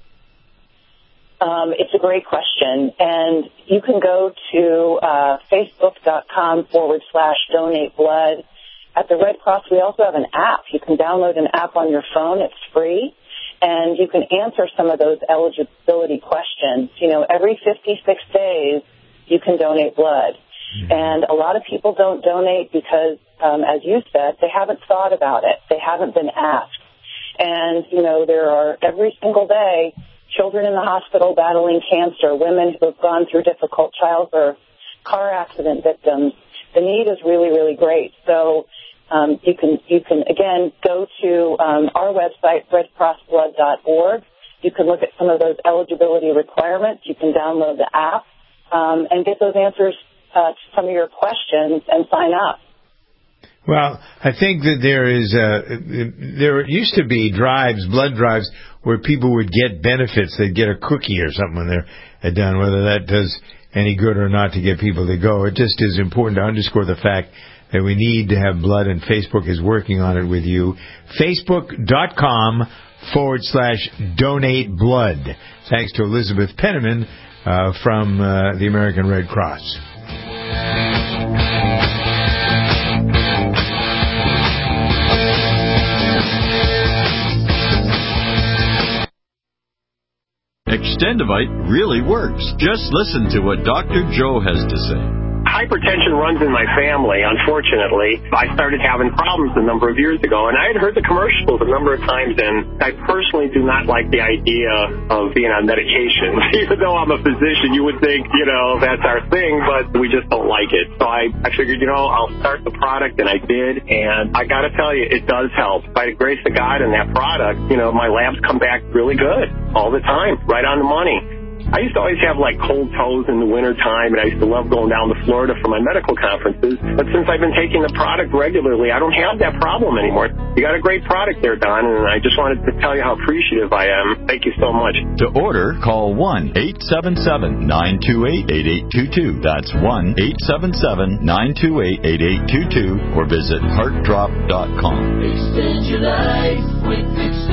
Um, it's a great question, and you can go to uh, facebook.com forward slash donate blood. At the Red Cross, we also have an app. You can download an app on your phone. It's free, and you can answer some of those eligibility questions. You know, every fifty-six days, you can donate blood. And a lot of people don't donate because, um, as you said, they haven't thought about it. They haven't been asked. And, you know, there are every single day children in the hospital battling cancer, women who have gone through difficult childbirth, car accident victims. The need is really, really great. So um, you can, you can again, go to um, our website, red cross blood dot org. You can look at some of those eligibility requirements. You can download the app um, and get those answers uh, to some of your questions and sign up. Well, I think that there is a, there used to be drives, blood drives, where people would get benefits. They'd get a cookie or something when they're done, whether that does any good or not to get people to go. It just is important to underscore the fact that we need to have blood, and Facebook is working on it with you. Facebook.com forward slash donate blood. Thanks to Elizabeth Penniman uh, from uh, the American Red Cross. Extendivite really works. Just listen to what Doctor Joe has to say. Hypertension runs in my family, unfortunately. I started having problems a number of years ago, and I had heard the commercials a number of times, and I personally do not like the idea of being on medication. Even though I'm a physician, you would think, you know, that's our thing, but we just don't like it. So I, I figured, you know, I'll start the product, and I did, and I got to tell you, it does help. By the grace of God and that product, you know, my labs come back really good all the time, right on the money. I used to always have like cold toes in the wintertime, and I used to love going down to Florida for my medical conferences. But since I've been taking the product regularly, I don't have that problem anymore. You got a great product there, Don, and I just wanted to tell you how appreciative I am. Thank you so much. To order, call one eight seven seven, nine two eight, eight eight two two. That's one eight seven seven, nine two eight, eight eight two two, or visit heart drop dot com. Extend your life with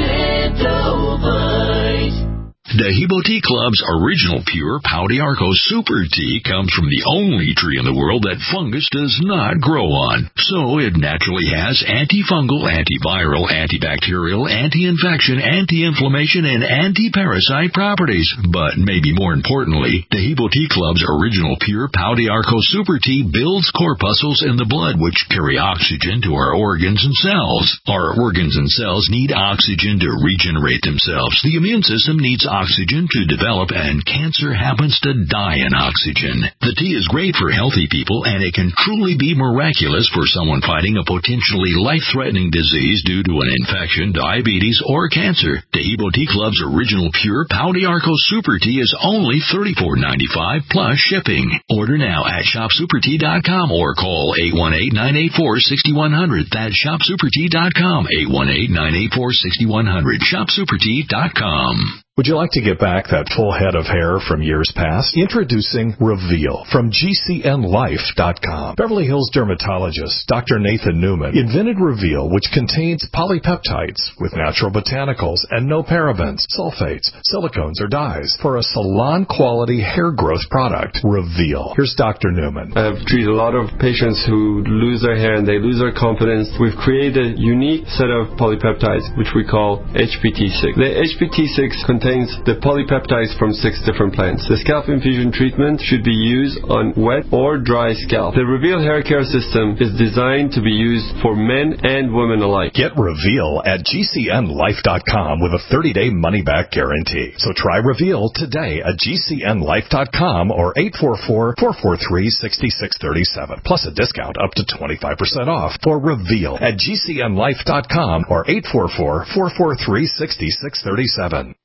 Extendovite. Dehibo Tea Club's original pure Pau d'Arco Super Tea comes from the only tree in the world that fungus does not grow on. So it naturally has antifungal, antiviral, antibacterial, anti-infection, anti-inflammation, and anti-parasite properties. But maybe more importantly, Dehibo Tea Club's original pure Pau d'Arco Super Tea builds corpuscles in the blood which carry oxygen to our organs and cells. Our organs and cells need oxygen to regenerate themselves. The immune system needs oxygen oxygen to develop, and cancer happens to die in oxygen. The tea is great for healthy people, and it can truly be miraculous for someone fighting a potentially life-threatening disease due to an infection, diabetes, or cancer. Dehibo Tea Club's original pure Pau d'Arco Super Tea is only thirty-four dollars and ninety-five cents plus shipping. Order now at shop super tea dot com or call eight one eight, nine eight four, six one zero zero. That's shop super tea dot com, eight one eight, nine eight four, six one zero zero, shop super tea dot com. Would you like to get back that full head of hair from years past? Introducing Reveal from G C N life dot com. Beverly Hills dermatologist Doctor Nathan Newman invented Reveal, which contains polypeptides with natural botanicals and no parabens, sulfates, silicones, or dyes for a salon-quality hair growth product. Reveal. Here's Doctor Newman. I've treated a lot of patients who lose their hair and they lose their confidence. We've created a unique set of polypeptides, which we call H P T six. The H P T six contains contains the polypeptides from six different plants. The scalp infusion treatment should be used on wet or dry scalp. The Reveal hair care system is designed to be used for men and women alike. Get Reveal at G C N life dot com with a thirty-day money-back guarantee. So try Reveal today at G C N life dot com or eight four four, four four three, six six three seven. Plus a discount up to twenty-five percent off for Reveal at G C N life dot com or eight four four, four four three, six six three seven.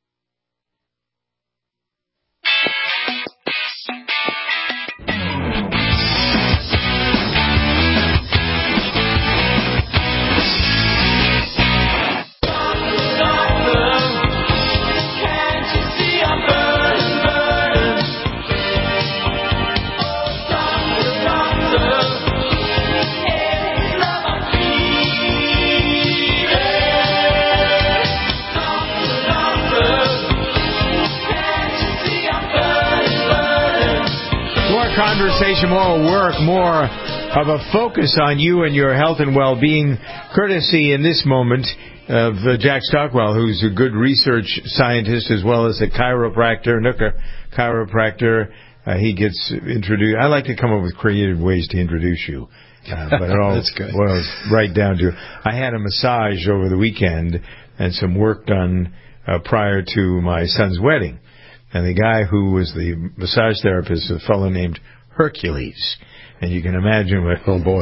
Conversation, more work, more of a focus on you and your health and well-being, courtesy in this moment of uh, Jack Stockwell, who's a good research scientist as well as a chiropractor, Nooka chiropractor. Uh, he gets introduced. I like to come up with creative ways to introduce you. Uh, but it all That's good. boils right down to, I had a massage over the weekend and some work done uh, prior to my son's wedding. And the guy who was the massage therapist was a fellow named Hercules. And you can imagine what... Oh, boy.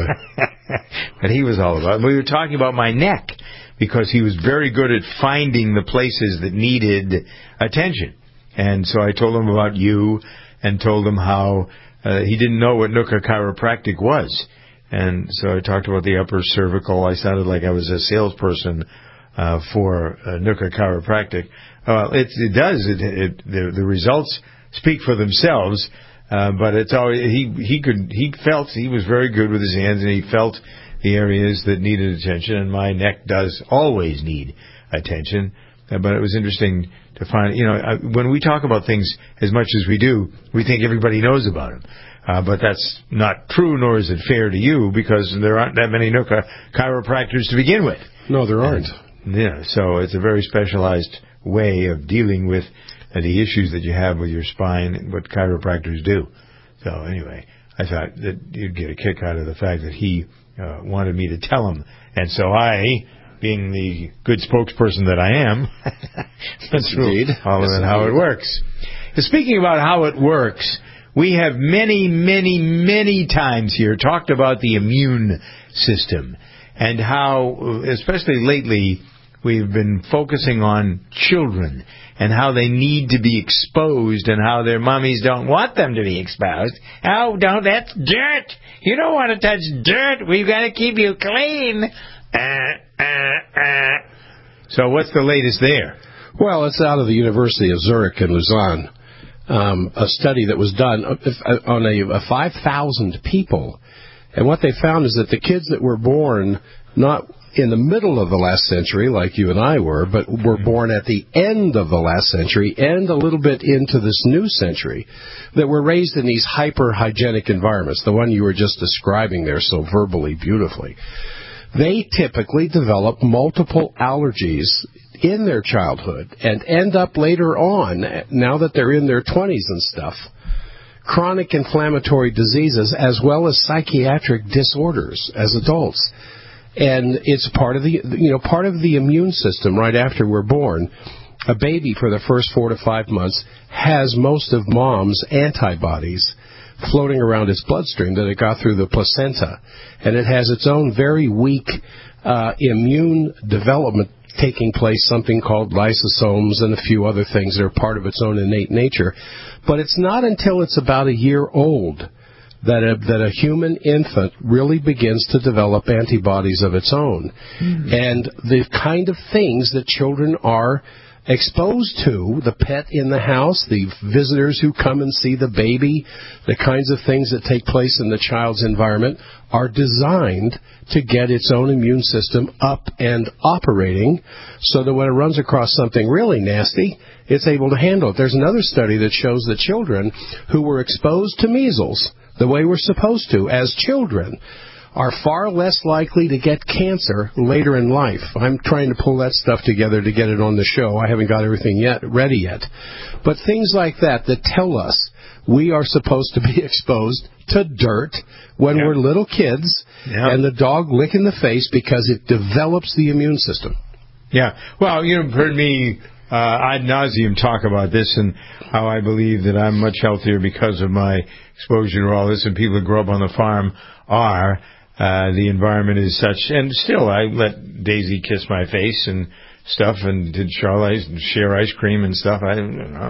what he was all about. We were talking about my neck, because he was very good at finding the places that needed attention. And so I told him about you and told him how uh, he didn't know what Nooka Chiropractic was. And so I talked about the upper cervical. I sounded like I was a salesperson uh, for uh, Nooka Chiropractic. Uh, it, it does. It, it, the, the results speak for themselves, uh, but it's always, he he could he felt he was very good with his hands, and he felt the areas that needed attention. And my neck does always need attention. Uh, but it was interesting to find, you know, uh, when we talk about things as much as we do, we think everybody knows about them. Uh, but that's not true, nor is it fair to you, because there aren't that many Nooka chiropractors to begin with. No, there aren't. And, yeah, so it's a very specialized way of dealing with uh, the issues that you have with your spine and what chiropractors do. So anyway, I thought that you'd get a kick out of the fact that he uh, wanted me to tell him. And so I, being the good spokesperson that I am, that's indeed all yes, of it, how it works. And speaking about how it works, we have many, many, many times here talked about the immune system and how, especially lately, we've been focusing on children and how they need to be exposed and how their mummies don't want them to be exposed. Oh, don't, that's dirt. You don't want to touch dirt. We've got to keep you clean. Uh, uh, uh. So what's the latest there? Well, it's out of the University of Zurich in Lausanne, um, a study that was done on a, a five thousand people. And what they found is that the kids that were born not in the middle of the last century, like you and I were, but were born at the end of the last century and a little bit into this new century, that were raised in these hyper-hygienic environments, the one you were just describing there so verbally beautifully. They typically develop multiple allergies in their childhood and end up later on, now that they're in their twenties and stuff, chronic inflammatory diseases as well as psychiatric disorders as adults. And it's part of the, you know, part of the immune system right after we're born. A baby for the first four to five months has most of mom's antibodies floating around its bloodstream that it got through the placenta. And it has its own very weak uh, immune development taking place, something called lysosomes and a few other things that are part of its own innate nature. But it's not until it's about a year old that a, that a human infant really begins to develop antibodies of its own. Mm-hmm. And the kind of things that children are exposed to, the pet in the house, the visitors who come and see the baby, the kinds of things that take place in the child's environment are designed to get its own immune system up and operating so that when it runs across something really nasty, it's able to handle it. There's another study that shows that children who were exposed to measles the way we're supposed to as children are far less likely to get cancer later in life. I'm trying to pull that stuff together to get it on the show. I haven't got everything yet ready yet. But things like that that tell us we are supposed to be exposed to dirt when yep. we're little kids, yep. and the dog lick in the face because it develops the immune system. Yeah. Well, you've heard me uh, ad nauseum talk about this and how I believe that I'm much healthier because of my exposure to all this, and people who grow up on the farm are. Uh, the environment is such, and still I let Daisy kiss my face and stuff, and did Charlotte share ice cream and stuff. I don't know.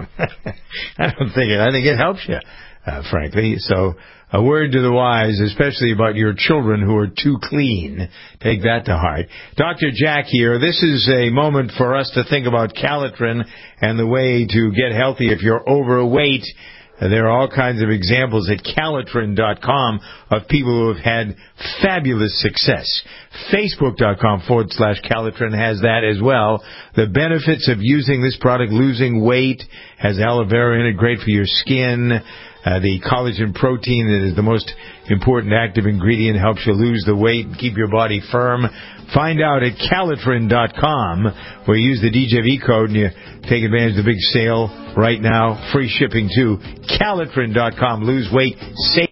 I don't think it. I think it helps you, uh, frankly. So a word to the wise, especially about your children who are too clean. Take that to heart. Doctor Jack here. This is a moment for us to think about Calitrin and the way to get healthy if you're overweight. There are all kinds of examples at Calitrin dot com of people who have had fabulous success. Facebook.com forward slash Calitrin has that as well. The benefits of using this product: losing weight, has aloe vera in it, great for your skin. Uh, the collagen protein that is the most important active ingredient helps you lose the weight and keep your body firm. Find out at Calitrin dot com, where you use the D J V code and you take advantage of the big sale right now. Free shipping too. Calitrin dot com. Lose weight. Save.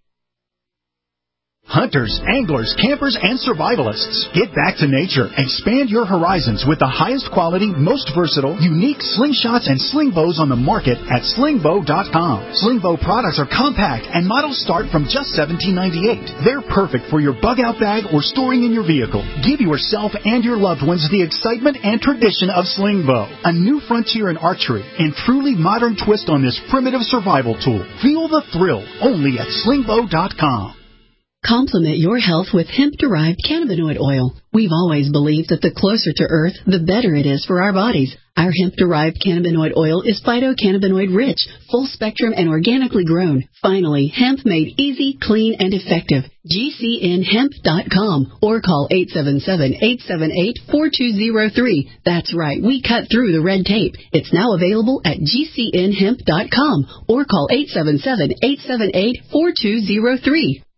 Hunters, anglers, campers, and survivalists. Get back to nature. Expand your horizons with the highest quality, most versatile, unique slingshots and sling bows on the market at sling bow dot com. Sling bow products are compact and models start from just seventeen ninety-eight. They're perfect for your bug out bag or storing in your vehicle. Give yourself and your loved ones the excitement and tradition of sling bow, a new frontier in archery and truly modern twist on this primitive survival tool. Feel the thrill only at sling bow dot com. Complement your health with hemp-derived cannabinoid oil. We've always believed that the closer to Earth, the better it is for our bodies. Our hemp-derived cannabinoid oil is phytocannabinoid-rich, full-spectrum, and organically grown. Finally, hemp made easy, clean, and effective. G C N hemp dot com or call eight seven seven, eight seven eight, four two zero three. That's right, we cut through the red tape. It's now available at G C N hemp dot com or call eight seven seven, eight seven eight, four two zero three.